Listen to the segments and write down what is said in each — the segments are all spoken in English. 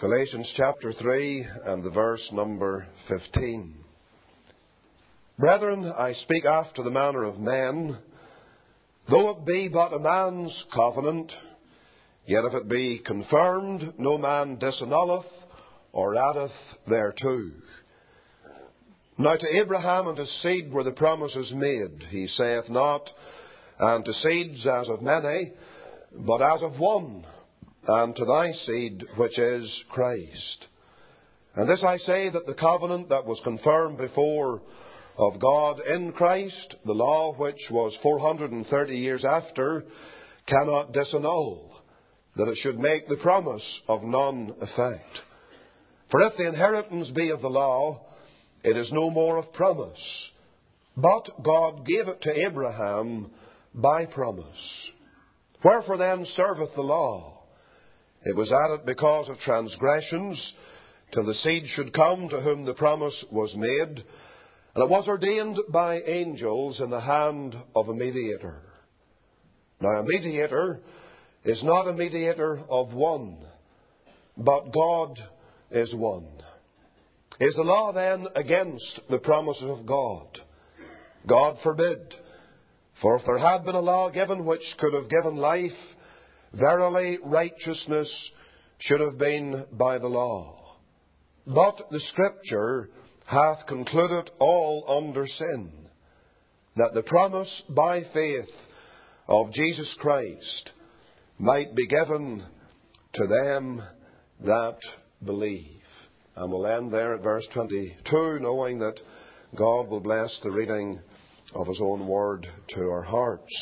Galatians chapter 3 and the verse number 15. Brethren, I speak after the manner of men, though it be but a man's covenant, yet if it be confirmed, no man disannulleth or addeth thereto. Now to Abraham and his seed were the promises made. He saith not, and to seeds as of many, but as of one, and to thy seed, which is Christ. And this I say, that the covenant that was confirmed before of God in Christ, the law which was 430 years after, cannot disannul, that it should make the promise of none effect. For if the inheritance be of the law, it is no more of promise, but God gave it to Abraham by promise. Wherefore then serveth the law? It was added because of transgressions, till the seed should come to whom the promise was made, and it was ordained by angels in the hand of a mediator. Now a mediator is not a mediator of one, but God is one. Is the law then against the promises of God? God forbid. For if there had been a law given which could have given life, verily righteousness should have been by the law. But the Scripture hath concluded all under sin, that the promise by faith of Jesus Christ might be given to them that believe. And we'll end there at verse 22, knowing that God will bless the reading of His own word to our hearts.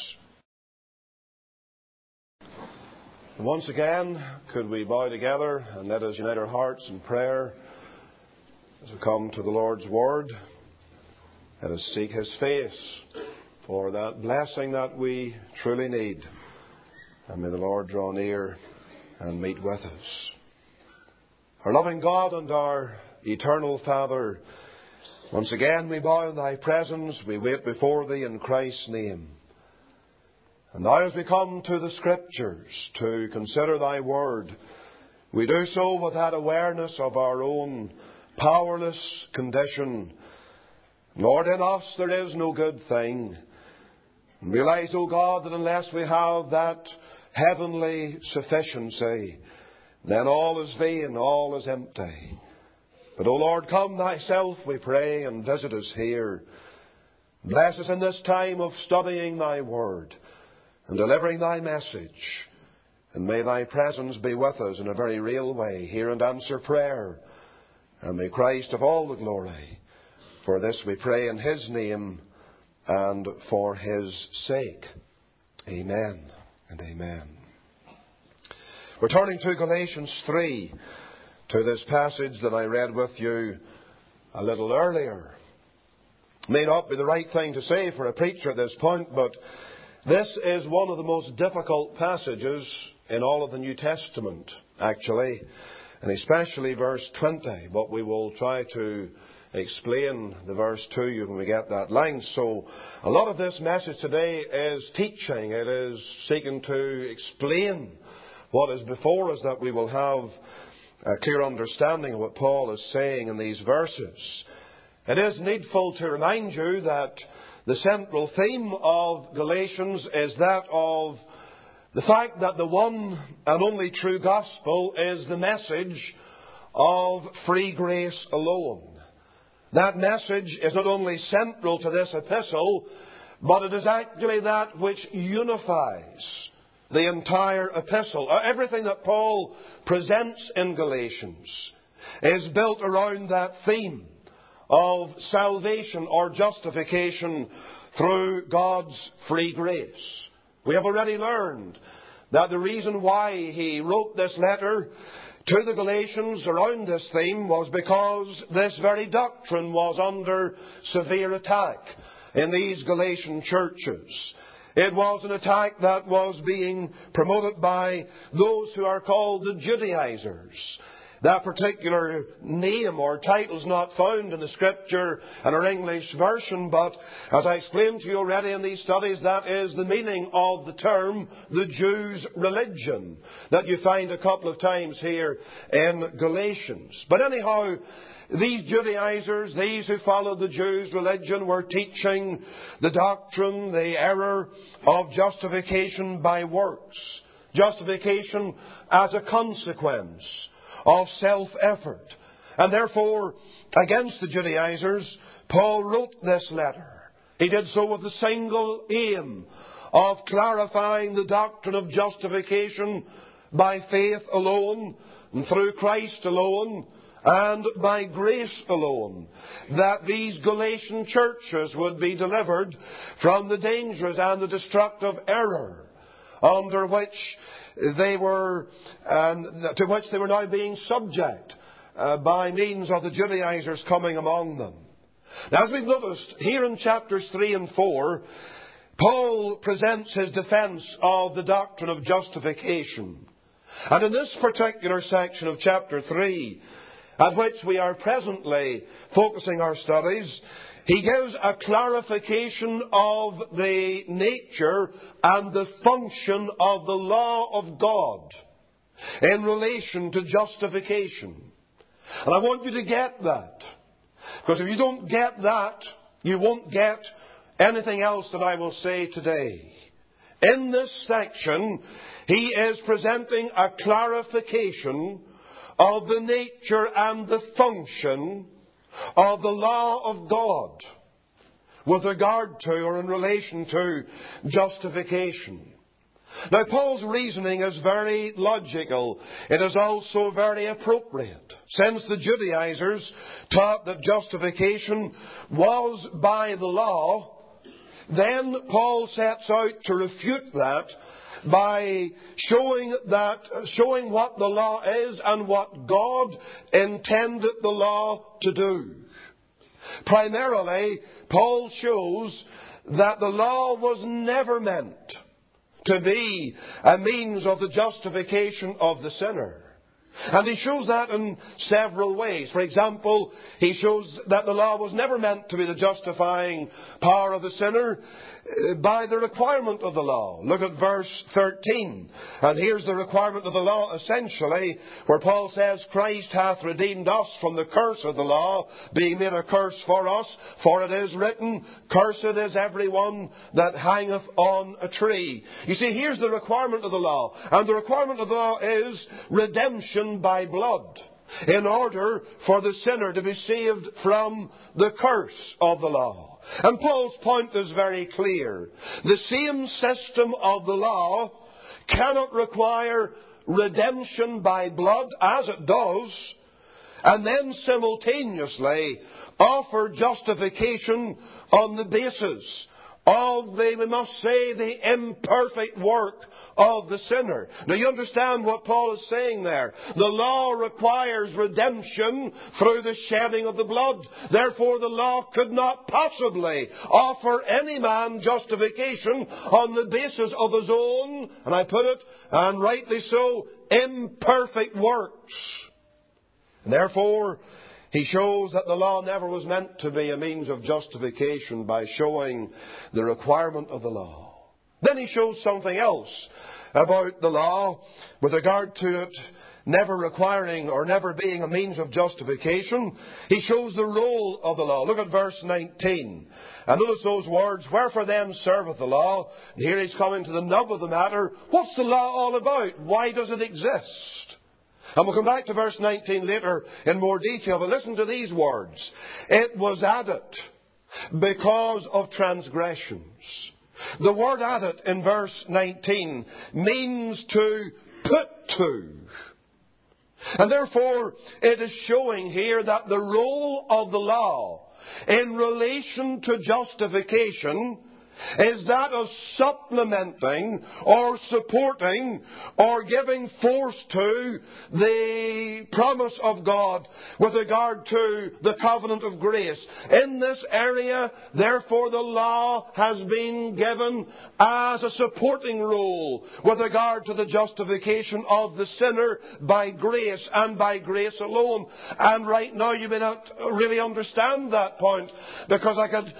Once again, could we bow together and let us unite our hearts in prayer as we come to the Lord's word. Let us seek His face for that blessing that we truly need. And may the Lord draw near and meet with us. Our loving God and our eternal Father, once again we bow in Thy presence, we wait before Thee in Christ's name. And now as we come to the Scriptures to consider Thy Word, we do so with that awareness of our own powerless condition. Lord, in us there is no good thing. And realize, O God, that unless we have that heavenly sufficiency, then all is vain, all is empty. But, O Lord, come Thyself, we pray, and visit us here. Bless us in this time of studying Thy Word and delivering Thy message. And may Thy presence be with us in a very real way. Hear and answer prayer. And may Christ have all the glory. For this we pray in His name and for His sake. Amen and amen. We're turning to Galatians 3, to this passage that I read with you a little earlier. It may not be the right thing to say for a preacher at this point, but this is one of the most difficult passages in all of the New Testament, actually, and especially verse 20. But we will try to explain the verse to you when we get that line. So a lot of this message today is teaching. It is seeking to explain what is before us, that we will have a clear understanding of what Paul is saying in these verses. It is needful to remind you that the central theme of Galatians is that of the fact that the one and only true gospel is the message of free grace alone. That message is not only central to this epistle, but it is actually that which unifies the entire epistle. Everything that Paul presents in Galatians is built around that theme of salvation or justification through God's free grace. We have already learned that the reason why he wrote this letter to the Galatians around this theme was because this very doctrine was under severe attack in these Galatian churches. It was an attack that was being promoted by those who are called the Judaizers. That particular name or title is not found in the Scripture in our English version, but as I explained to you already in these studies, that is the meaning of the term, the Jews' religion, that you find a couple of times here in Galatians. But anyhow, these Judaizers, these who followed the Jews' religion, were teaching the doctrine, the error of justification by works. Justification as a consequence of self-effort. And therefore, against the Judaizers, Paul wrote this letter. He did so with the single aim of clarifying the doctrine of justification by faith alone, and through Christ alone, and by grace alone, that these Galatian churches would be delivered from the dangerous and the destructive error under which they were, to which they were now being subject by means of the Judaizers coming among them. Now, as we've noticed, here in chapters 3 and 4, Paul presents his defence of the doctrine of justification. And in this particular section of chapter 3, at which we are presently focusing our studies, he gives a clarification of the nature and the function of the law of God in relation to justification. And I want you to get that. Because if you don't get that, you won't get anything else that I will say today. In this section, he is presenting a clarification of the nature and the function of the law of God with regard to or in relation to justification. Now, Paul's reasoning is very logical. It is also very appropriate. Since the Judaizers taught that justification was by the law, then Paul sets out to refute that by showing what the law is and what God intended the law to do. Primarily, Paul shows that the law was never meant to be a means of the justification of the sinner. And he shows that in several ways. For example, he shows that the law was never meant to be the justifying power of the sinner by the requirement of the law. Look at verse 13. And here's the requirement of the law, essentially, where Paul says, Christ hath redeemed us from the curse of the law, being made a curse for us. For it is written, Cursed is every one that hangeth on a tree. You see, here's the requirement of the law. And the requirement of the law is redemption by blood, in order for the sinner to be saved from the curse of the law. And Paul's point is very clear. The same system of the law cannot require redemption by blood, as it does, and then simultaneously offer justification on the basis of we must say, the imperfect work of the sinner. Now you understand what Paul is saying there. The law requires redemption through the shedding of the blood. Therefore the law could not possibly offer any man justification on the basis of his own, and I put it, and rightly so, imperfect works. And therefore, he shows that the law never was meant to be a means of justification by showing the requirement of the law. Then he shows something else about the law with regard to it never requiring or never being a means of justification. He shows the role of the law. Look at verse 19. And notice those words, Wherefore then serveth the law? And here he's coming to the nub of the matter. What's the law all about? Why does it exist? And we'll come back to verse 19 later in more detail, but listen to these words. It was added because of transgressions. The word added in verse 19 means to put to. And therefore, it is showing here that the role of the law in relation to justification is that of supplementing or supporting or giving force to the promise of God with regard to the covenant of grace. In this area, therefore, the law has been given as a supporting role with regard to the justification of the sinner by grace and by grace alone. And right now you may not really understand that point, because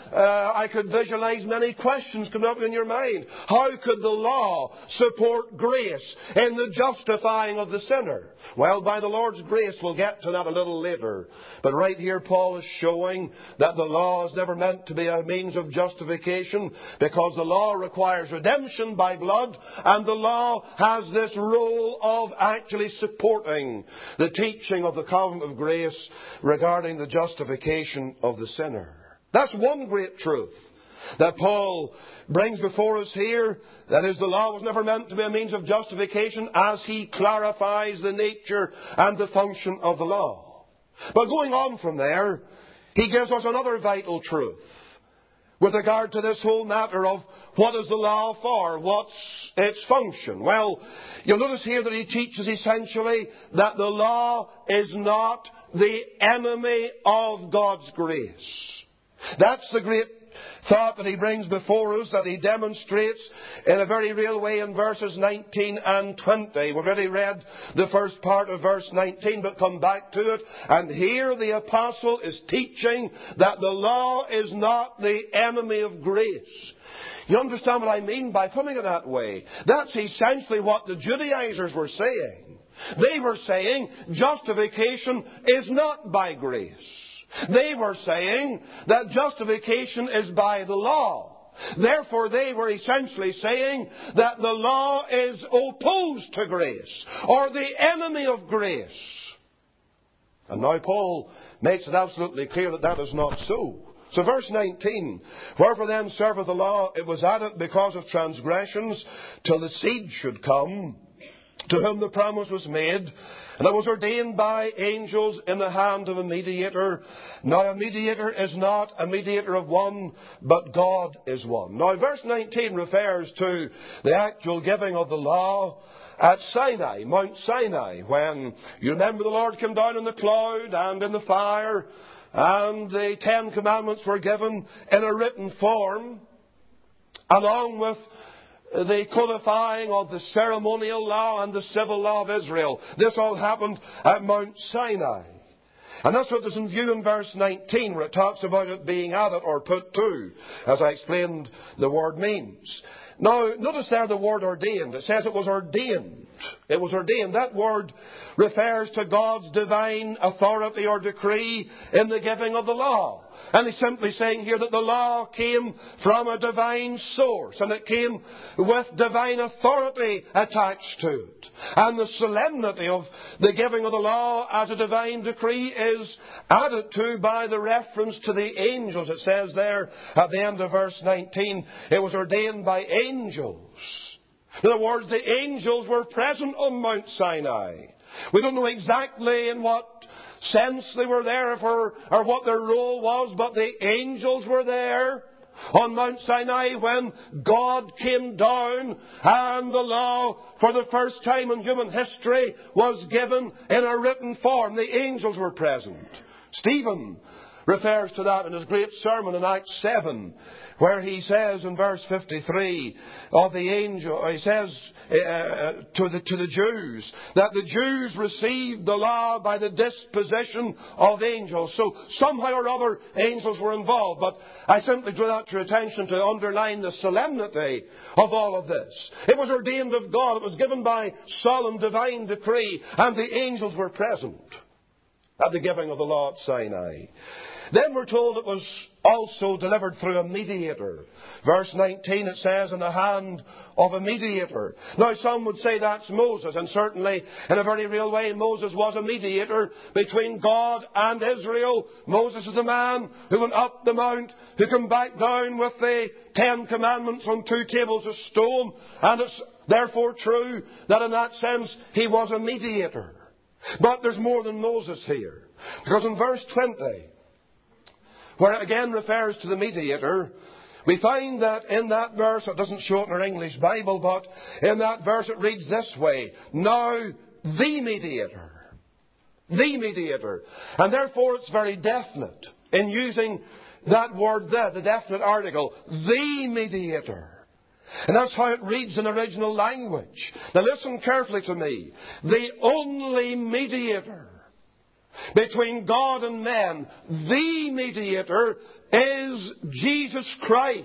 I could visualize many questions coming up in your mind. How could the law support grace in the justifying of the sinner? Well, by the Lord's grace, we'll get to that a little later. But right here, Paul is showing that the law is never meant to be a means of justification, because the law requires redemption by blood, and the law has this role of actually supporting the teaching of the covenant of grace regarding the justification of the sinner. That's one great truth that Paul brings before us here. That is, the law was never meant to be a means of justification, as he clarifies the nature and the function of the law. But going on from there, he gives us another vital truth with regard to this whole matter of what is the law for, what's its function. Well, you'll notice here that he teaches essentially that the law is not the enemy of God's grace. That's the great thought that he brings before us, that he demonstrates in a very real way in verses 19 and 20. We've already read the first part of verse 19, but come back to it. And here the apostle is teaching that the law is not the enemy of grace. You understand what I mean by putting it that way? That's essentially what the Judaizers were saying. They were saying justification is not by grace. They were saying that justification is by the law. Therefore, they were essentially saying that the law is opposed to grace, or the enemy of grace. And now Paul makes it absolutely clear that that is not so. So verse 19, wherefore then serveth the law, it was added because of transgressions, till the seed should come, to whom the promise was made, and it was ordained by angels in the hand of a mediator. Now a mediator is not a mediator of one, but God is one. Now verse 19 refers to the actual giving of the law at Sinai, Mount Sinai, when, you remember, the Lord came down in the cloud and in the fire, and the 10 Commandments were given in a written form, along with the codifying of the ceremonial law and the civil law of Israel. This all happened at Mount Sinai. And that's what is in view in verse 19, where it talks about it being added or put to, as I explained the word means. Now, notice there the word ordained. It says it was ordained. It was ordained. That word refers to God's divine authority or decree in the giving of the law. And he's simply saying here that the law came from a divine source, and it came with divine authority attached to it. And the solemnity of the giving of the law as a divine decree is added to by the reference to the angels. It says there at the end of verse 19, it was ordained by angels. In other words, the angels were present on Mount Sinai. We don't know exactly in what sense they were there or what their role was, but the angels were there on Mount Sinai when God came down and the law for the first time in human history was given in a written form. The angels were present. Stephen refers to that in his great sermon in Acts 7, where he says in verse 53 of the angel, he says to the Jews, that the Jews received the law by the disposition of angels. So somehow or other angels were involved, but I simply drew that to your attention to underline the solemnity of all of this. It was ordained of God, it was given by solemn divine decree, and the angels were present at the giving of the law at Sinai. Then we're told it was also delivered through a mediator. Verse 19, it says, in the hand of a mediator. Now, some would say that's Moses, and certainly, in a very real way, Moses was a mediator between God and Israel. Moses is the man who went up the mount, who came back down with the 10 Commandments on 2 tables of stone, and it's therefore true that in that sense he was a mediator. But there's more than Moses here, because in verse 20, where it again refers to the mediator, We find that in that verse, it doesn't show it in our English Bible, but in that verse it reads this way: now the mediator. The mediator. And therefore it's very definite in using that word there, the definite article, the mediator. And that's how it reads in original language. Now listen carefully to me. The only mediator between God and men, the mediator, is Jesus Christ.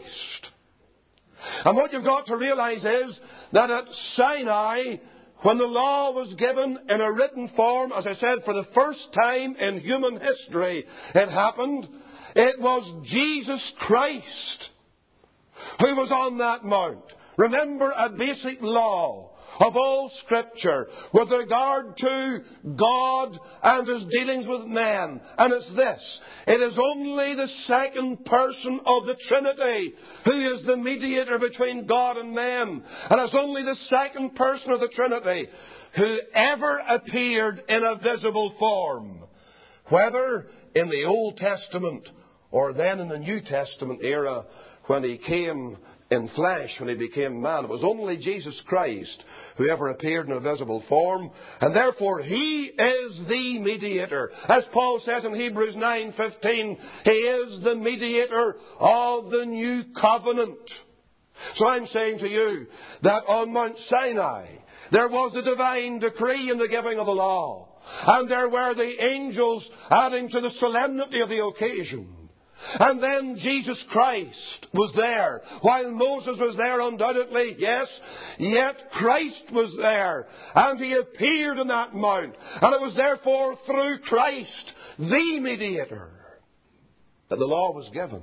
And what you've got to realize is that at Sinai, when the law was given in a written form, as I said, for the first time in human history, it happened. It was Jesus Christ who was on that mount. Remember a basic law of all Scripture with regard to God and His dealings with men. And it's this: it is only the second person of the Trinity who is the mediator between God and men. And it's only the second person of the Trinity who ever appeared in a visible form, whether in the Old Testament or then in the New Testament era when He came in flesh, when He became man. It was only Jesus Christ who ever appeared in a visible form, and therefore He is the mediator. As Paul says in Hebrews 9:15, He is the mediator of the new covenant. So I'm saying to you that on Mount Sinai there was a divine decree in the giving of the law, and there were the angels adding to the solemnity of the occasion. And then Jesus Christ was there. While Moses was there undoubtedly, yes, yet Christ was there. And He appeared on that mount. And it was therefore through Christ, the mediator, that the law was given.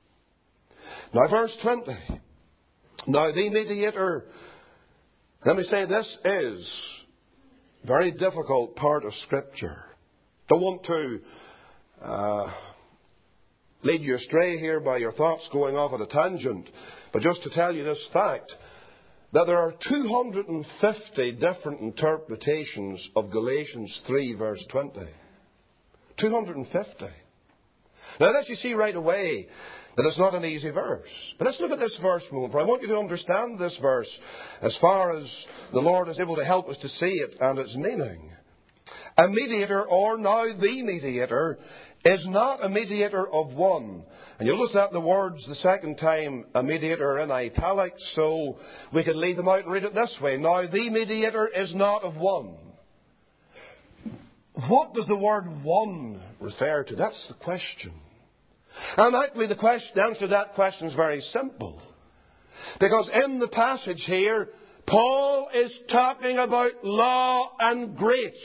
Now verse 20. Now the mediator, let me say, this is a very difficult part of Scripture. Don't want to lead you astray here by your thoughts going off at a tangent, but just to tell you this fact, that there are 250 different interpretations of Galatians 3 verse 20. 250. Now this you see right away that it's not an easy verse. But let's look at this verse for a moment. I want you to understand this verse as far as the Lord is able to help us to see it and its meaning. A mediator, or now the mediator, is not a mediator of one. And you'll notice that the words the second time, a mediator, in italics, so we can leave them out and read it this way. Now the mediator is not of one. What does the word one refer to? That's the question. And actually the answer to that question is very simple. Because in the passage here, Paul is talking about law and grace.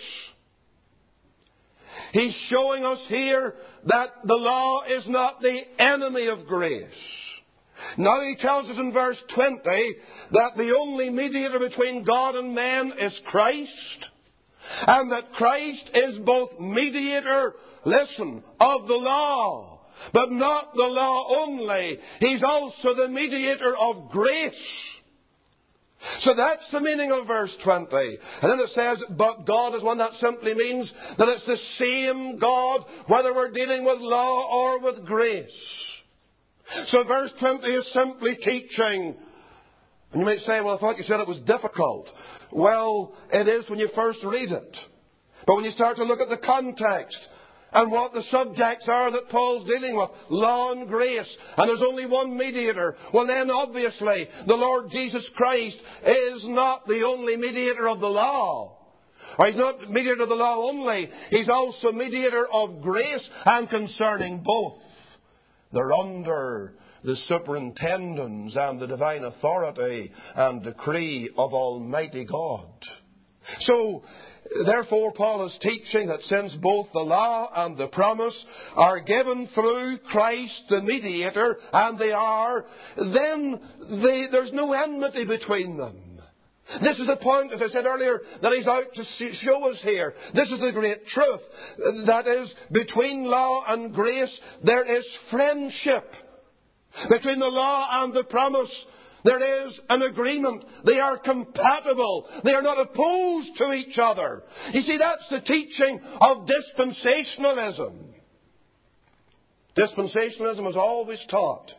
He's showing us here that the law is not the enemy of grace. Now he tells us in verse 20 that the only mediator between God and men is Christ, and that Christ is both mediator, listen, of the law, but not the law only. He's also the mediator of grace. So that's the meaning of verse 20. And then it says, but God is one. That simply means that it's the same God, whether we're dealing with law or with grace. So verse 20 is simply teaching. And you might say, well, I thought you said it was difficult. Well, it is when you first read it. But when you start to look at the context and what the subjects are that Paul's dealing with, law and grace, and there's only one mediator, well then obviously the Lord Jesus Christ is not the only mediator of the law. Or He's not mediator of the law only, He's also mediator of grace, and concerning both, they're under the superintendence and the divine authority and decree of Almighty God. So, therefore, Paul is teaching that since both the law and the promise are given through Christ the mediator, and they are, then there's no enmity between them. This is the point, as I said earlier, that he's out to show us here. This is the great truth. That is, between law and grace, there is friendship. Between the law and the promise, there is an agreement. They are compatible. They are not opposed to each other. You see, that's the teaching of dispensationalism. Dispensationalism has always taught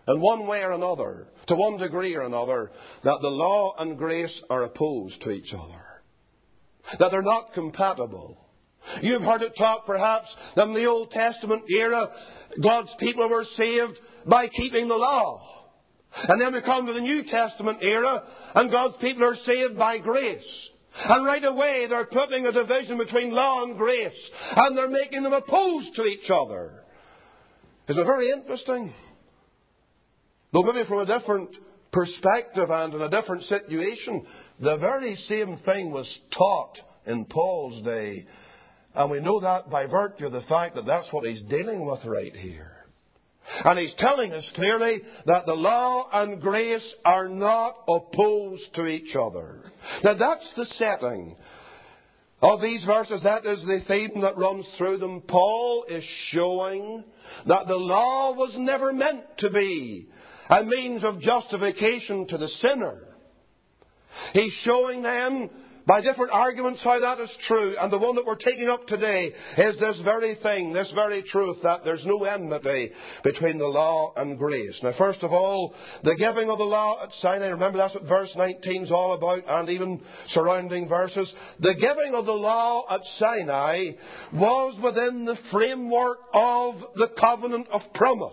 in one way or another, to one degree or another, that the law and grace are opposed to each other. That they're not compatible. You've heard it taught perhaps that in the Old Testament era, God's people were saved by keeping the law. And then we come to the New Testament era, and God's people are saved by grace. And right away they're putting a division between law and grace, and they're making them opposed to each other. Isn't it very interesting? Though maybe from a different perspective and in a different situation, the very same thing was taught in Paul's day. And we know that by virtue of the fact that that's what he's dealing with right here. And he's telling us clearly that the law and grace are not opposed to each other. Now that's the setting of these verses. That is the theme that runs through them. Paul is showing that the law was never meant to be a means of justification to the sinner. He's showing them by different arguments how that is true. And the one that we're taking up today is this very thing, this very truth, that there's no enmity between the law and grace. Now, first of all, the giving of the law at Sinai. Remember, that's what verse 19 is all about, and even surrounding verses. The giving of the law at Sinai was within the framework of the covenant of promise.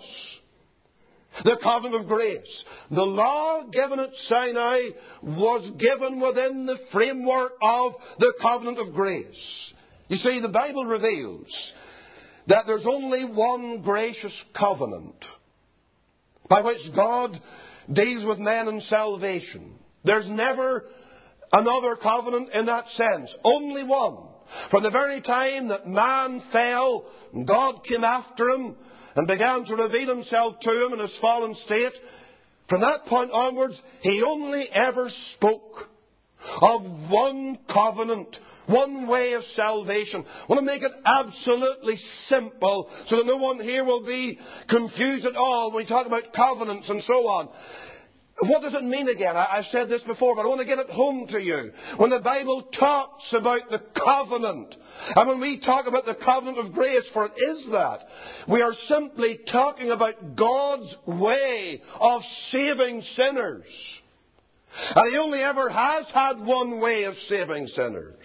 The covenant of grace. The law given at Sinai was given within the framework of the covenant of grace. You see, the Bible reveals that there's only one gracious covenant by which God deals with men in salvation. There's never another covenant in that sense. Only one. From the very time that man fell, God came after him and began to reveal himself to him in his fallen state. From that point onwards, he only ever spoke of one covenant, one way of salvation. I want to make it absolutely simple so that no one here will be confused at all when we talk about covenants and so on. What does it mean again? I've said this before, but I want to get it home to you. When the Bible talks about the covenant, and when we talk about the covenant of grace, for it is that, we are simply talking about God's way of saving sinners. And He only ever has had one way of saving sinners.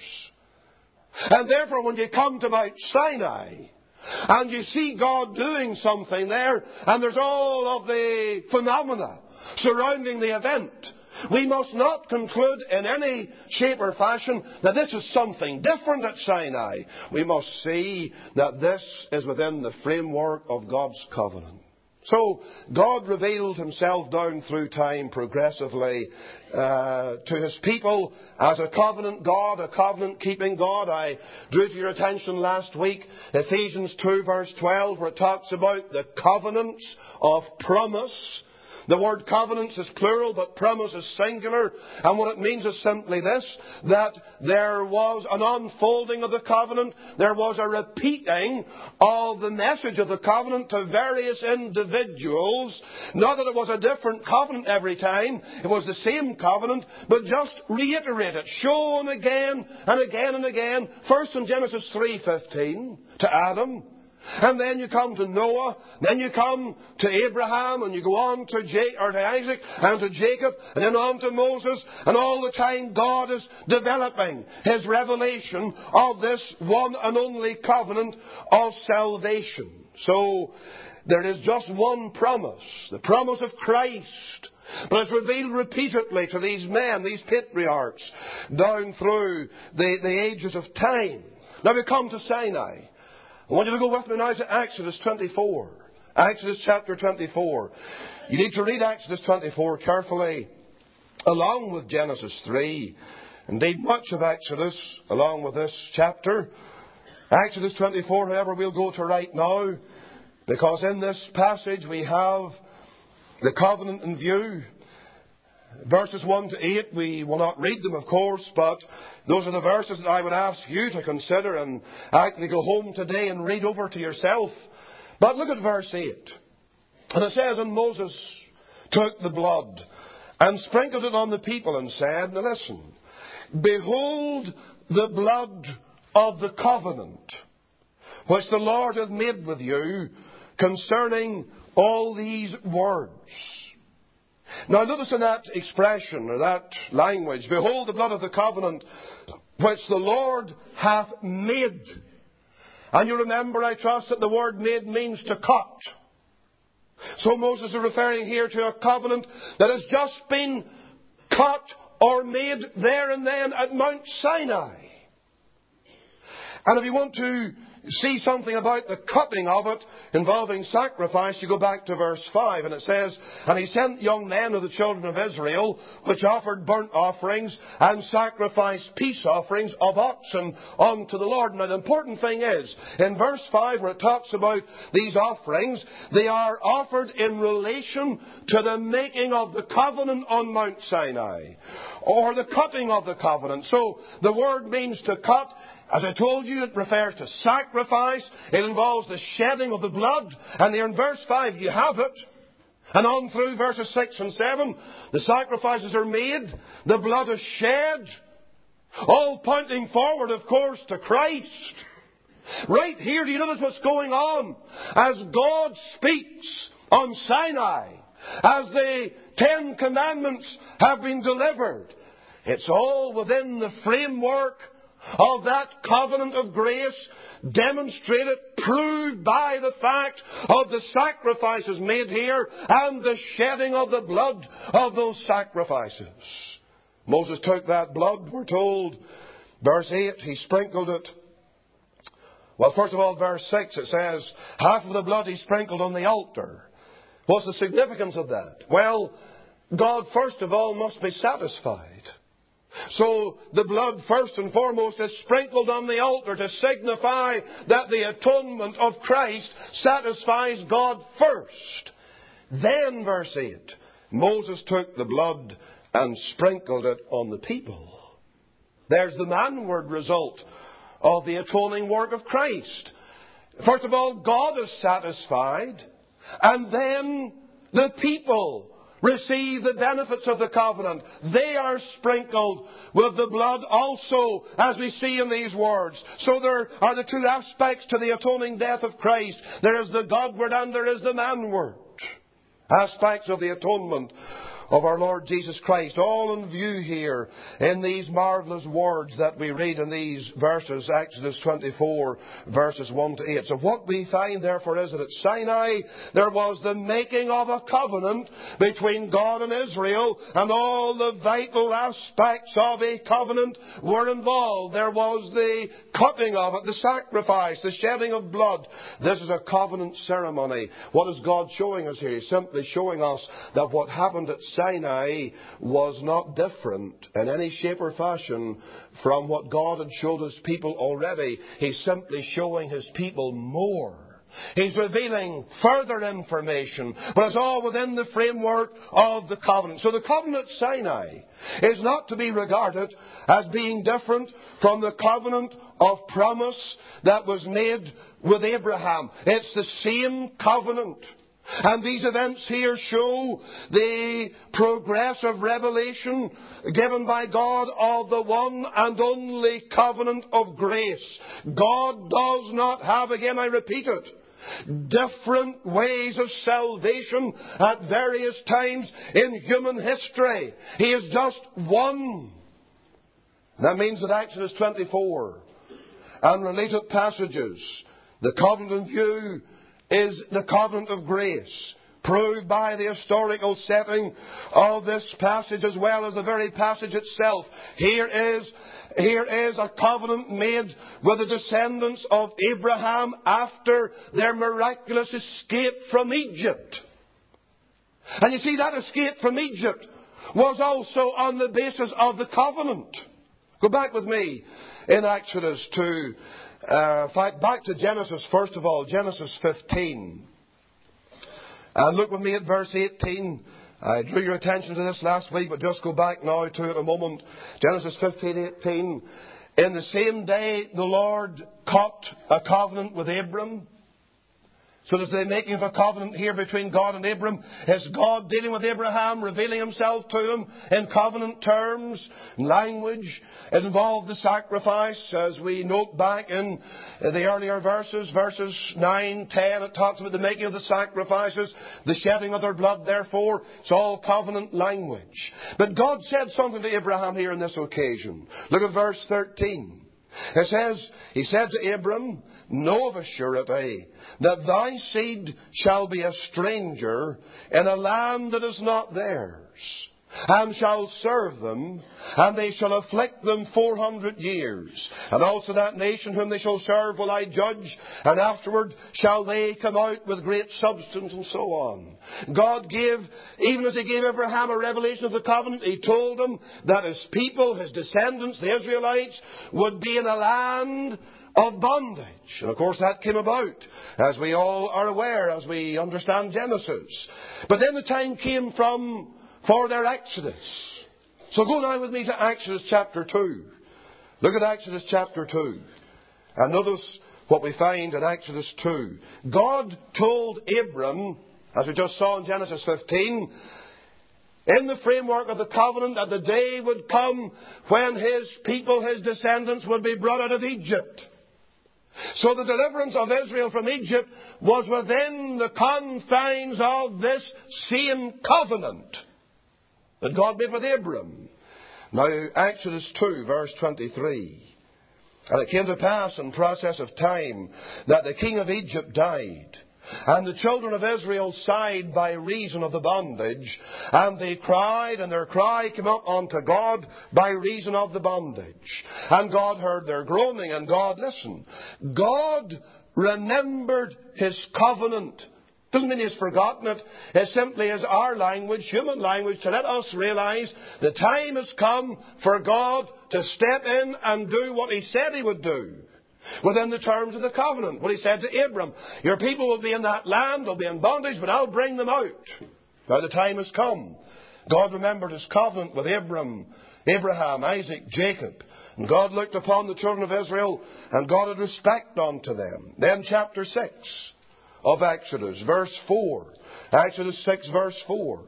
And therefore, when you come to Mount Sinai, and you see God doing something there, and there's all of the phenomena surrounding the event, we must not conclude in any shape or fashion that this is something different at Sinai. We must see that this is within the framework of God's covenant. So, God revealed Himself down through time progressively to His people as a covenant God, a covenant-keeping God. I drew to your attention last week Ephesians 2 verse 12, where it talks about the covenants of promise. The word covenants is plural, but promise is singular. And what it means is simply this, that there was an unfolding of the covenant. There was a repeating of the message of the covenant to various individuals. Not that it was a different covenant every time. It was the same covenant, but just reiterated, shown again and again and again. First in Genesis 3:15 to Adam. And then you come to Noah, then you come to Abraham, and you go on to Isaac, and to Jacob, and then on to Moses, and all the time God is developing His revelation of this one and only covenant of salvation. So, there is just one promise, the promise of Christ. But it's revealed repeatedly to these men, these patriarchs, down through the ages of time. Now we come to Sinai. I want you to go with me now to Exodus 24. Exodus chapter 24. You need to read Exodus 24 carefully, along with Genesis 3. Indeed, much of Exodus, along with this chapter. Exodus 24, however, we'll go to right now, because in this passage we have the covenant in view. Verses 1 to 8, we will not read them, of course, but those are the verses that I would ask you to consider and actually go home today and read over to yourself. But look at verse 8. And it says, and Moses took the blood and sprinkled it on the people and said, now listen, behold the blood of the covenant which the Lord hath made with you concerning all these words. Now notice in that expression, or that language, behold the blood of the covenant, which the Lord hath made. And you remember, I trust, that the word made means to cut. So Moses is referring here to a covenant that has just been cut or made there and then at Mount Sinai. And if you want to see something about the cutting of it involving sacrifice, you go back to verse 5, and it says, and he sent young men of the children of Israel, which offered burnt offerings and sacrificed peace offerings of oxen unto the Lord. Now the important thing is, in verse 5 where it talks about these offerings, they are offered in relation to the making of the covenant on Mount Sinai, or the cutting of the covenant. So the word means to cut. As I told you, it refers to sacrifice. It involves the shedding of the blood. And here in verse 5 you have it. And on through verses 6 and 7, the sacrifices are made. The blood is shed. All pointing forward, of course, to Christ. Right here, do you notice what's going on? As God speaks on Sinai, as the 10 Commandments have been delivered, it's all within the framework of that covenant of grace, demonstrated, proved by the fact of the sacrifices made here and the shedding of the blood of those sacrifices. Moses took that blood, we're told, verse 8, he sprinkled it. Well, first of all, verse 6, it says, half of the blood he sprinkled on the altar. What's the significance of that? Well, God, first of all, must be satisfied. So the blood, first and foremost, is sprinkled on the altar to signify that the atonement of Christ satisfies God first. Then, verse 8, Moses took the blood and sprinkled it on the people. There's the manward result of the atoning work of Christ. First of all, God is satisfied, and then the people receive the benefits of the covenant. They are sprinkled with the blood also, as we see in these words. So there are the two aspects to the atoning death of Christ. There is the Godward and there is the manward aspects of the atonement of our Lord Jesus Christ, all in view here in these marvellous words that we read in these verses, Exodus 24, verses 1 to 8. So what we find, therefore, is that at Sinai there was the making of a covenant between God and Israel, and all the vital aspects of a covenant were involved. There was the cutting of it, the sacrifice, the shedding of blood. This is a covenant ceremony. What is God showing us here? He's simply showing us that what happened at Sinai was not different in any shape or fashion from what God had showed His people already. He's simply showing His people more. He's revealing further information, but it's all within the framework of the covenant. So the covenant at Sinai is not to be regarded as being different from the covenant of promise that was made with Abraham. It's the same covenant. And these events here show the progressive revelation given by God of the one and only covenant of grace. God does not have, again I repeat it, different ways of salvation at various times in human history. He is just one. That means that Exodus 24 and related passages, the covenant in view is the covenant of grace, proved by the historical setting of this passage as well as the very passage itself. Here is a covenant made with the descendants of Abraham after their miraculous escape from Egypt. And you see, that escape from Egypt was also on the basis of the covenant. Go back with me in Exodus to back to Genesis, first of all, Genesis 15. And look with me at verse 18. I drew your attention to this last week, but just go back now to it a moment. Genesis 15:18. In the same day the Lord cut a covenant with Abram, So there's the making of a covenant here between God and Abram. Is God dealing with Abraham, revealing himself to him in covenant terms, language? It involved the sacrifice, as we note back in the earlier verses 9, 10. It talks about the making of the sacrifices, the shedding of their blood, therefore. It's all covenant language. But God said something to Abraham here on this occasion. Look at verse 13. It says, He said to Abram, know of a surety that thy seed shall be a stranger in a land that is not theirs, and shall serve them, and they shall afflict them 400 years. And also that nation whom they shall serve will I judge, and afterward shall they come out with great substance, and so on. God gave, even as He gave Abraham a revelation of the covenant, He told him that His people, His descendants, the Israelites, would be in a land of bondage. And of course that came about, as we all are aware, as we understand Genesis. But then the time came for their exodus. So go now with me to Exodus chapter 2. Look at Exodus chapter 2. And notice what we find in Exodus 2. God told Abram, as we just saw in Genesis 15, in the framework of the covenant, that the day would come when His people, His descendants, would be brought out of Egypt. So the deliverance of Israel from Egypt was within the confines of this same covenant that God made with Abram. Now, Exodus 2, verse 23. And it came to pass in process of time that the king of Egypt died, and the children of Israel sighed by reason of the bondage, and they cried, and their cry came up unto God by reason of the bondage. And God heard their groaning, and God listened. God remembered His covenant. Doesn't mean He's forgotten it. It simply is our language, human language, to let us realize the time has come for God to step in and do what He said He would do within the terms of the covenant. What He said to Abram, your people will be in that land, they'll be in bondage, but I'll bring them out. Now the time has come. God remembered His covenant with Abraham, Isaac, Jacob. And God looked upon the children of Israel, and God had respect unto them. Then chapter 6 of Exodus, verse 4. Exodus 6, verse 4.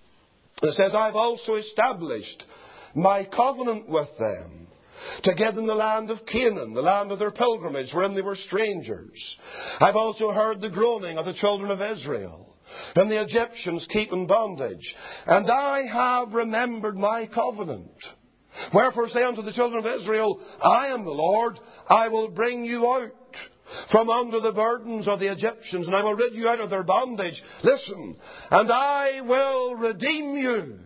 It says, I've also established my covenant with them, to give them the land of Canaan, the land of their pilgrimage, wherein they were strangers. I've also heard the groaning of the children of Israel, whom the Egyptians keep in bondage. And I have remembered my covenant. Wherefore say unto the children of Israel, I am the Lord, I will bring you out from under the burdens of the Egyptians, and I will rid you out of their bondage. Listen, and I will redeem you.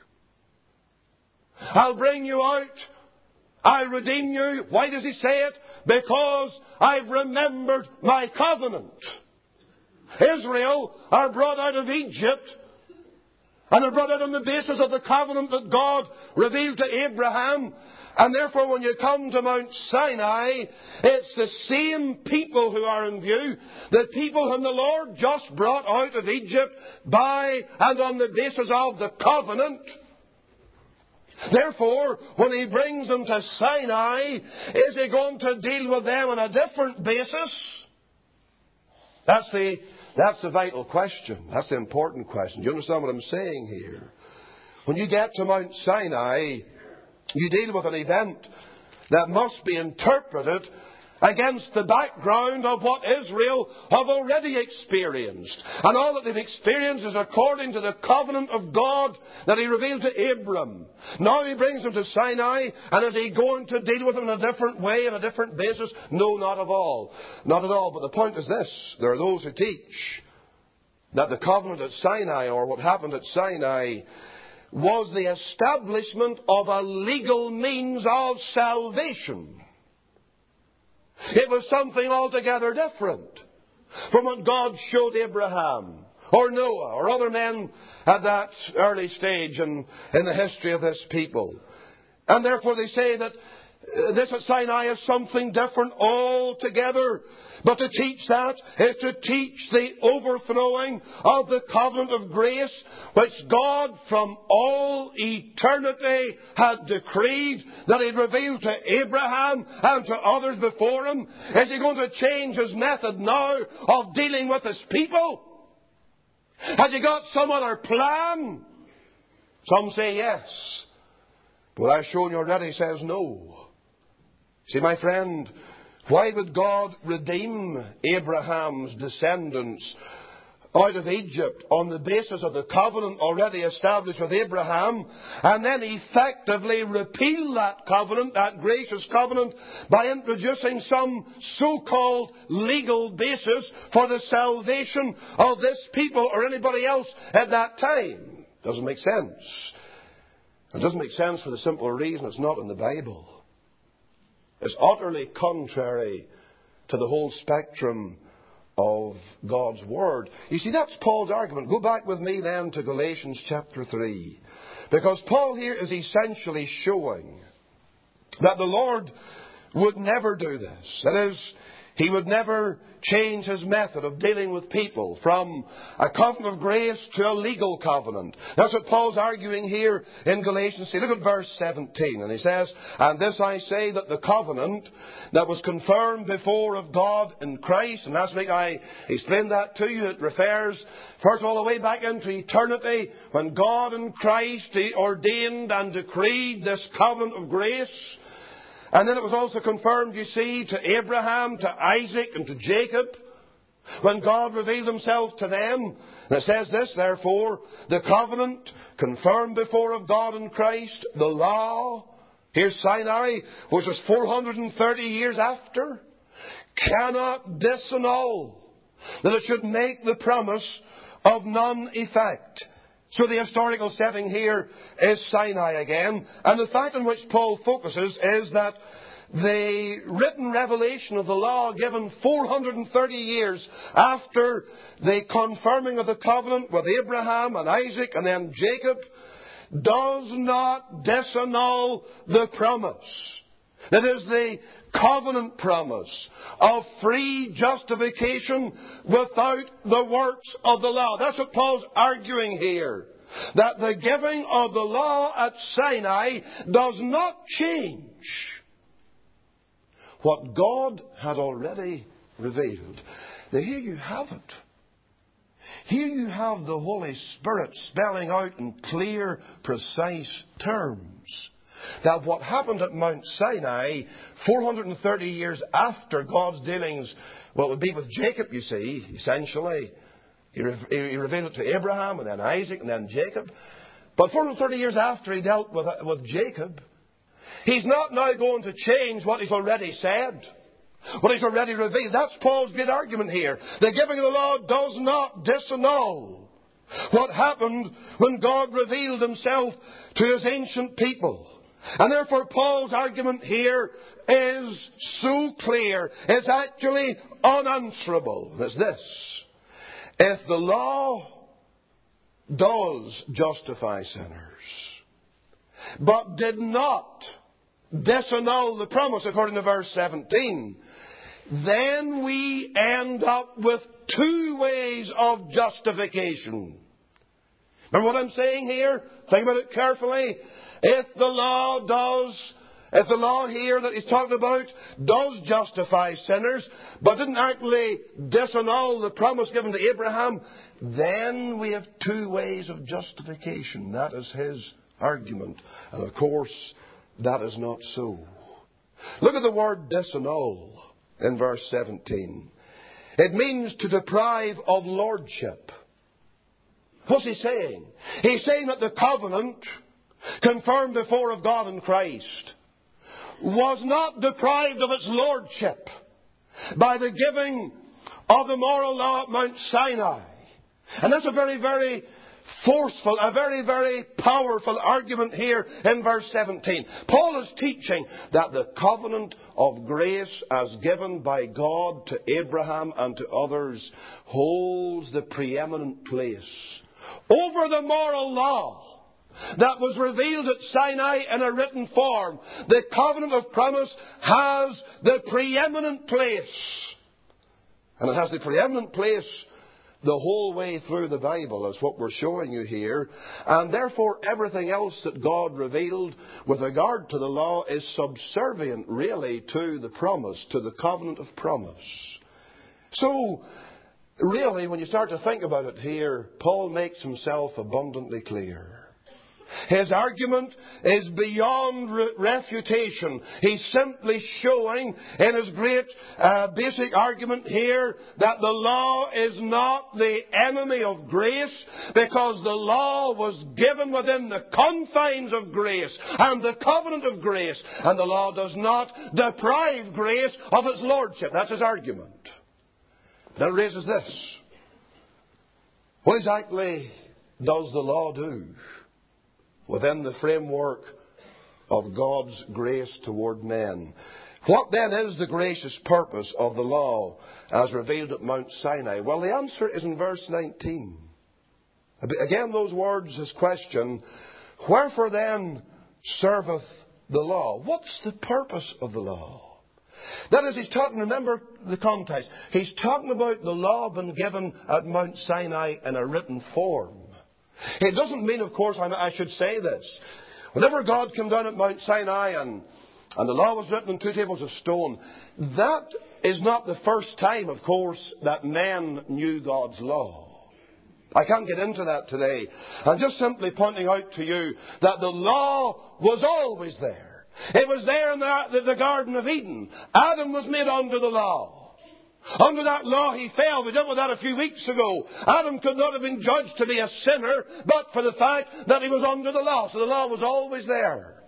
I'll bring you out. I'll redeem you. Why does He say it? Because I've remembered my covenant. Israel are brought out of Egypt, and they're brought out on the basis of the covenant that God revealed to Abraham. And therefore, when you come to Mount Sinai, it's the same people who are in view, the people whom the Lord just brought out of Egypt by and on the basis of the covenant. Therefore, when He brings them to Sinai, is He going to deal with them on a different basis? That's the vital question. That's the important question. Do you understand what I'm saying here? When you get to Mount Sinai, you deal with an event that must be interpreted against the background of what Israel have already experienced. And all that they've experienced is according to the covenant of God that He revealed to Abram. Now He brings them to Sinai, and is He going to deal with them in a different way, on a different basis? No, not at all. Not at all. But the point is this. There are those who teach that the covenant at Sinai, or what happened at Sinai, was the establishment of a legal means of salvation. It was something altogether different from what God showed Abraham or Noah or other men at that early stage in the history of this people. And therefore they say that this at Sinai is something different altogether. But to teach that is to teach the overthrowing of the covenant of grace, which God from all eternity had decreed that He'd revealed to Abraham and to others before him. Is He going to change His method now of dealing with His people? Has He got some other plan? Some say yes. But what I've shown you already says no. See, my friend, why would God redeem Abraham's descendants out of Egypt on the basis of the covenant already established with Abraham, and then effectively repeal that covenant, that gracious covenant, by introducing some so-called legal basis for the salvation of this people or anybody else at that time? Doesn't make sense. It doesn't make sense for the simple reason it's not in the Bible. It's utterly contrary to the whole spectrum of God's Word. You see, that's Paul's argument. Go back with me then to Galatians chapter 3. Because Paul here is essentially showing that the Lord would never do this. That is, He would never change His method of dealing with people from a covenant of grace to a legal covenant. That's what Paul's arguing here in Galatians. See, look at verse 17. And he says, "And this I say, that the covenant that was confirmed before of God in Christ," and last week I explained that to you, it refers first all the way back into eternity when God in Christ ordained and decreed this covenant of grace. And then it was also confirmed, you see, to Abraham, to Isaac, and to Jacob, when God revealed Himself to them. And it says this, "Therefore, the covenant confirmed before of God in Christ, the law," here's Sinai, which was 430 years after, "cannot disannul, that it should make the promise of none effect." So the historical setting here is Sinai again. And the fact on which Paul focuses is that the written revelation of the law given 430 years after the confirming of the covenant with Abraham and Isaac and then Jacob does not disannul the promise. That is the covenant promise of free justification without the works of the law. That's what Paul's arguing here. That the giving of the law at Sinai does not change what God had already revealed. Now here you have it. Here you have the Holy Spirit spelling out in clear, precise terms that what happened at Mount Sinai 430 years after God's dealings, well, it would be with Jacob, you see, essentially. He revealed it to Abraham and then Isaac and then Jacob. But 430 years after He dealt with Jacob, He's not now going to change what He's already said, what He's already revealed. That's Paul's great argument here. The giving of the law does not disannul what happened when God revealed Himself to His ancient people. And therefore Paul's argument here is so clear, it's actually unanswerable. It's this: if the law does justify sinners, but did not disannul the promise according to verse 17, then we end up with two ways of justification. Remember what I'm saying here? Think about it carefully. If the law here that he's talking about does justify sinners, but didn't actually disannul the promise given to Abraham, then we have two ways of justification. That is his argument. And of course, that is not so. Look at the word disannul in verse 17. It means to deprive of lordship. What's he saying? He's saying that the covenant confirmed before of God in Christ was not deprived of its lordship by the giving of the moral law at Mount Sinai. And that's a very, very forceful, a very, very powerful argument here in verse 17. Paul is teaching that the covenant of grace as given by God to Abraham and to others holds the preeminent place over the moral law that was revealed at Sinai in a written form. The covenant of promise has the preeminent place. And it has the preeminent place the whole way through the Bible, is what we're showing you here. And therefore, everything else that God revealed with regard to the law is subservient, really, to the promise, to the covenant of promise. So, really, when you start to think about it here, Paul makes himself abundantly clear. His argument is beyond refutation. He's simply showing in his great basic argument here that the law is not the enemy of grace, because the law was given within the confines of grace and the covenant of grace, and the law does not deprive grace of its lordship. That's his argument. Then it raises this. What exactly does the law do within the framework of God's grace toward men? What then is the gracious purpose of the law as revealed at Mount Sinai? Well, the answer is in verse 19. Again, those words, his question, wherefore then serveth the law? What's the purpose of the law? That is, he's talking, remember the context, he's talking about the law being given at Mount Sinai in a written form. It doesn't mean, of course, I should say this. Whenever God came down at Mount Sinai and the law was written on 2 tables of stone, that is not the first time, of course, that men knew God's law. I can't get into that today. I'm just simply pointing out to you that the law was always there. It was there in the Garden of Eden. Adam was made under the law. Under that law he fell. We dealt with that a few weeks ago. Adam could not have been judged to be a sinner but for the fact that he was under the law. So the law was always there.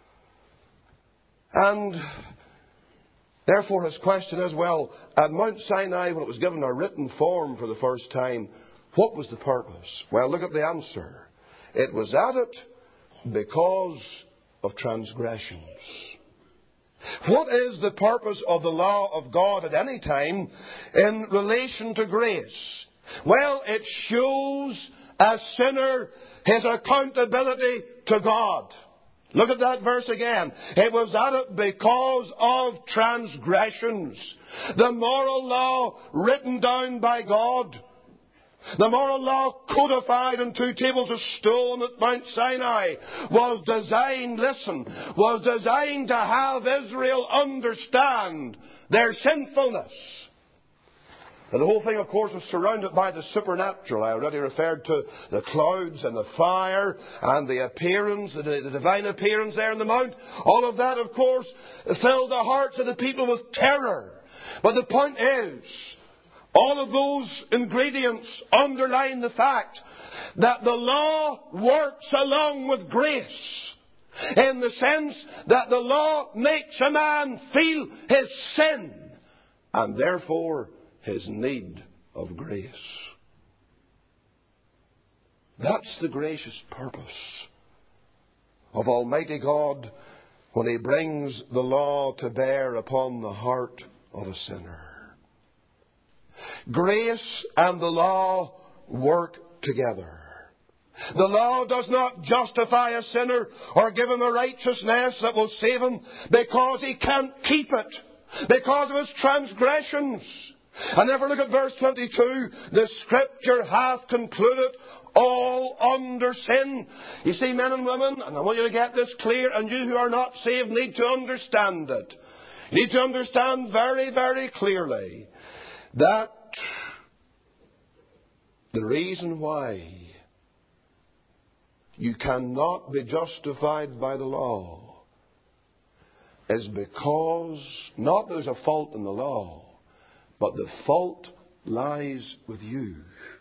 And therefore his question is, well, at Mount Sinai, when it was given a written form for the first time, what was the purpose? Well, look at the answer. It was at it because of transgressions. What is the purpose of the law of God at any time in relation to grace? Well, it shows a sinner his accountability to God. Look at that verse again. It was at it because of transgressions. The moral law written down by God, the moral law codified on 2 tables of stone at Mount Sinai, was designed to have Israel understand their sinfulness. And the whole thing, of course, was surrounded by the supernatural. I already referred to the clouds and the fire and the appearance, the divine appearance there in the mount. All of that, of course, filled the hearts of the people with terror. But the point is, all of those ingredients underline the fact that the law works along with grace, in the sense that the law makes a man feel his sin and therefore his need of grace. That's the gracious purpose of Almighty God when He brings the law to bear upon the heart of a sinner. Grace and the law work together. The law does not justify a sinner or give him a righteousness that will save him because he can't keep it, because of his transgressions. And therefore, look at verse 22. The Scripture hath concluded all under sin. You see, men and women, and I want you to get this clear, and you who are not saved need to understand it. You need to understand very, very clearly that the reason why you cannot be justified by the law is because, not that there's a fault in the law, but the fault lies with you.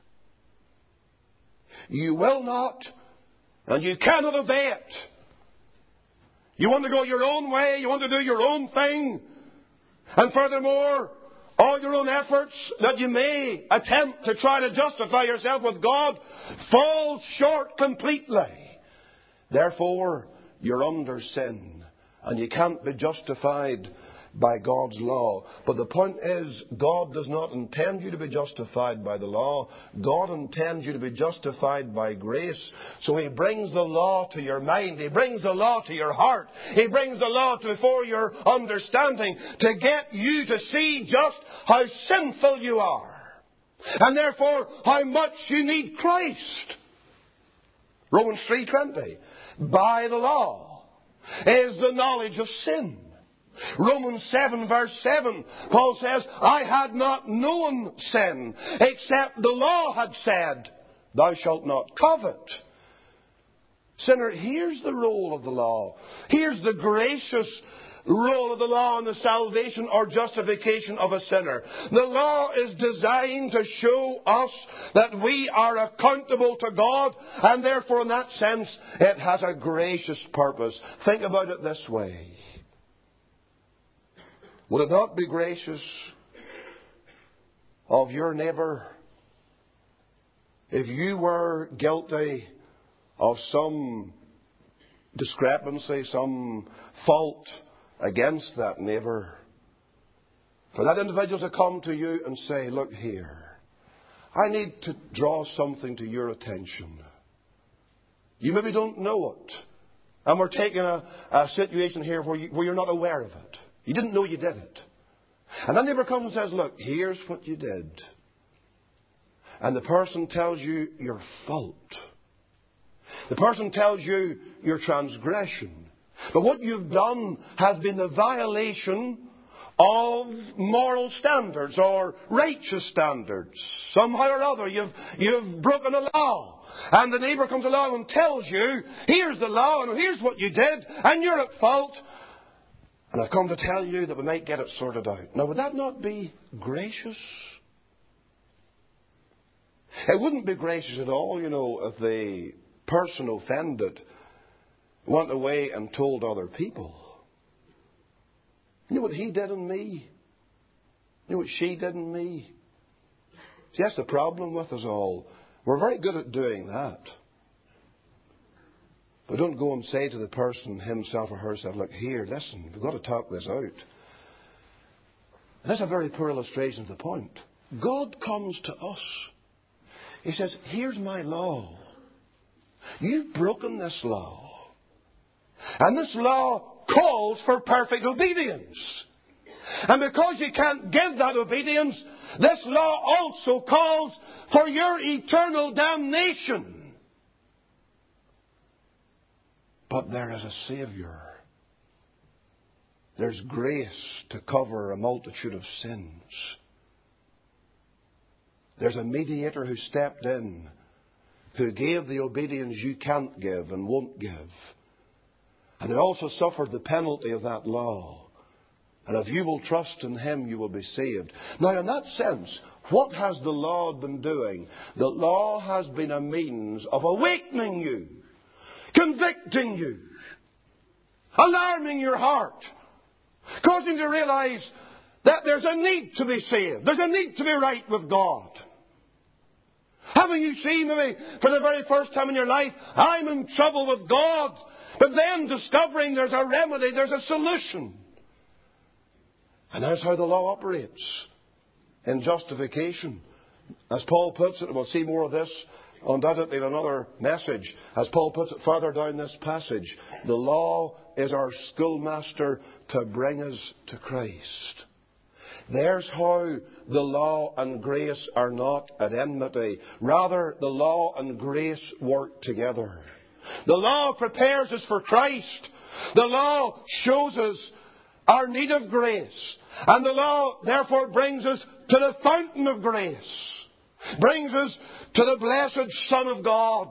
You will not, and you cannot obey it. You want to go your own way, you want to do your own thing, and furthermore, all your own efforts that you may attempt to try to justify yourself with God fall short completely. Therefore, you're under sin, and you can't be justified by God's law. But the point is, God does not intend you to be justified by the law. God intends you to be justified by grace. So He brings the law to your mind. He brings the law to your heart. He brings the law before your understanding to get you to see just how sinful you are. And therefore, how much you need Christ. Romans 3:20. By the law is the knowledge of sin. Romans 7 verse 7, Paul says, I had not known sin, except the law had said, thou shalt not covet. Sinner, here's the role of the law. Here's the gracious role of the law in the salvation or justification of a sinner. The law is designed to show us that we are accountable to God, and therefore in that sense it has a gracious purpose. Think about it this way. Would it not be gracious of your neighbour if you were guilty of some discrepancy, some fault against that neighbour, for that individual to come to you and say, look here, I need to draw something to your attention. You maybe don't know it. And we're taking a situation here where you're not aware of it. You didn't know you did it. And that neighbour comes and says, look, here's what you did. And the person tells you your fault. The person tells you your transgression. But what you've done has been the violation of moral standards or righteous standards. Somehow or other you've broken a law. And the neighbour comes along and tells you, here's the law and here's what you did and you're at fault. And I've come to tell you that we might get it sorted out. Now, would that not be gracious? It wouldn't be gracious at all, if the person offended went away and told other people. You know what he did in me? You know what she did in me? See, that's the problem with us all. We're very good at doing that. But don't go and say to the person himself or herself, look here, listen, we've got to talk this out. And that's a very poor illustration of the point. God comes to us. He says, here's my law. You've broken this law. And this law calls for perfect obedience. And because you can't give that obedience, this law also calls for your eternal damnation. But there is a Saviour. There's grace to cover a multitude of sins. There's a mediator who stepped in, who gave the obedience you can't give and won't give. And who also suffered the penalty of that law. And if you will trust in Him, you will be saved. Now, in that sense, what has the law been doing? The law has been a means of awakening you, convicting you, alarming your heart, causing you to realize that there's a need to be saved. There's a need to be right with God. Haven't you seen maybe for the very first time in your life, I'm in trouble with God, but then discovering there's a remedy, there's a solution. And that's how the law operates in justification. As Paul puts it, we'll see more of this undoubtedly in another message. As Paul puts it further down this passage, the law is our schoolmaster to bring us to Christ. There's how the law and grace are not at enmity. Rather, the law and grace work together. The law prepares us for Christ. The law shows us our need of grace. And the law, therefore, brings us to the fountain of grace. Brings us to the blessed Son of God.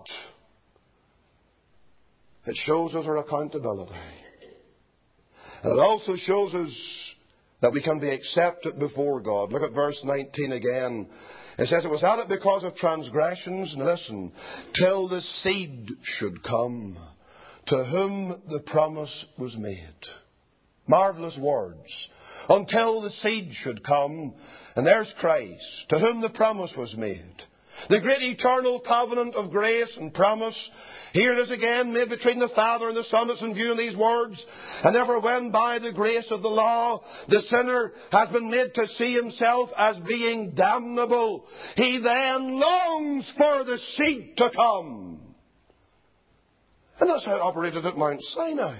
It shows us our accountability. And it also shows us that we can be accepted before God. Look at verse 19 again. It says, it was added because of transgressions, and listen, till the seed should come, to whom the promise was made. Marvellous words. Until the seed should come, and there's Christ, to whom the promise was made. The great eternal covenant of grace and promise. Here it is again, made between the Father and the Son. It's in view in these words. And therefore when by the grace of the law the sinner has been made to see himself as being damnable, he then longs for the seed to come. And that's how it operated at Mount Sinai.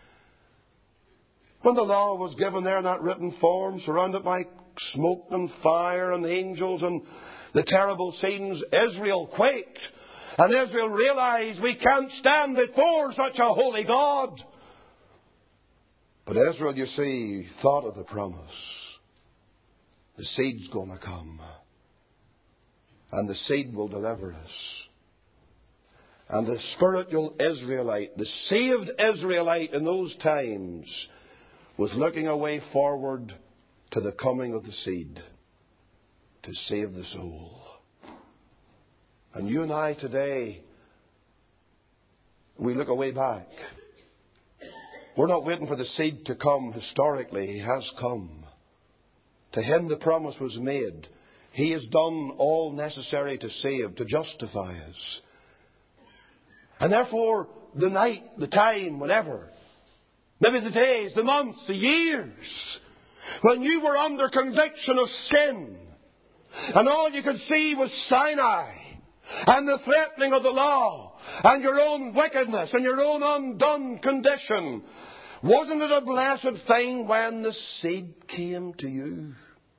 When the law was given there in that written form, surrounded by smoke and fire and angels and the terrible scenes, Israel quaked. And Israel realized, we can't stand before such a holy God. But Israel, you see, thought of the promise. The seed's going to come. And the seed will deliver us. And the spiritual Israelite, the saved Israelite in those times, was looking a way forward to the coming of the seed to save the soul. And you and I today, we look a way back. We're not waiting for the seed to come historically. He has come. To him the promise was made. He has done all necessary to save, to justify us. And therefore, the night, the time, whenever, maybe the days, the months, the years, when you were under conviction of sin, and all you could see was Sinai, and the threatening of the law, and your own wickedness, and your own undone condition, wasn't it a blessed thing when the seed came to you?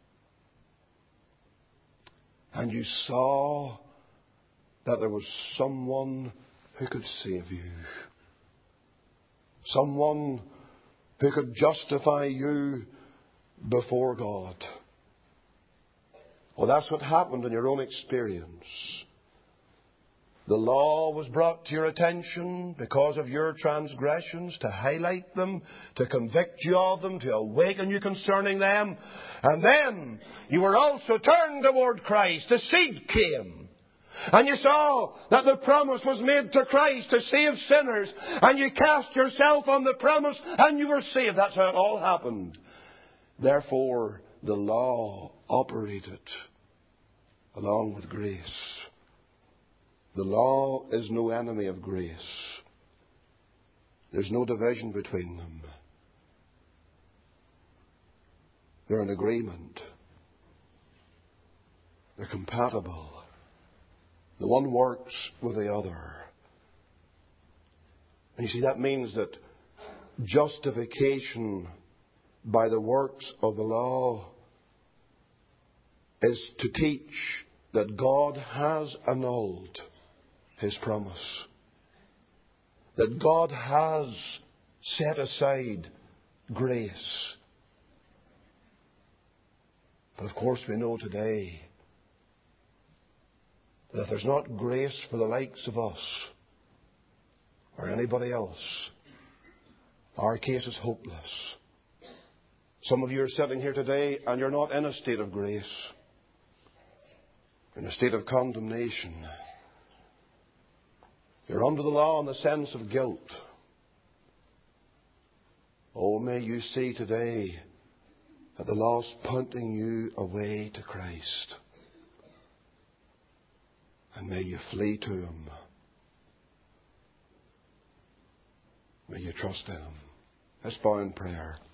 And you saw that there was someone who could save you. Someone who could justify you before God. Well, that's what happened in your own experience. The law was brought to your attention because of your transgressions, to highlight them, to convict you of them, to awaken you concerning them. And then you were also turned toward Christ. The seed came. And you saw that the promise was made to Christ to save sinners. And you cast yourself on the promise and you were saved. That's how it all happened. Therefore, the law operated along with grace. The law is no enemy of grace. There's no division between them. They're in agreement. They're compatible. The one works with the other. And you see, that means that justification by the works of the law is to teach that God has annulled His promise. That God has set aside grace. But of course we know today that if there's not grace for the likes of us or anybody else, our case is hopeless. Some of you are sitting here today and you're not in a state of grace. You're in a state of condemnation. You're under the law in the sense of guilt. Oh, may you see today that the law's pointing you away to Christ. And may you flee to Him. May you trust in Him. Let's bow in prayer.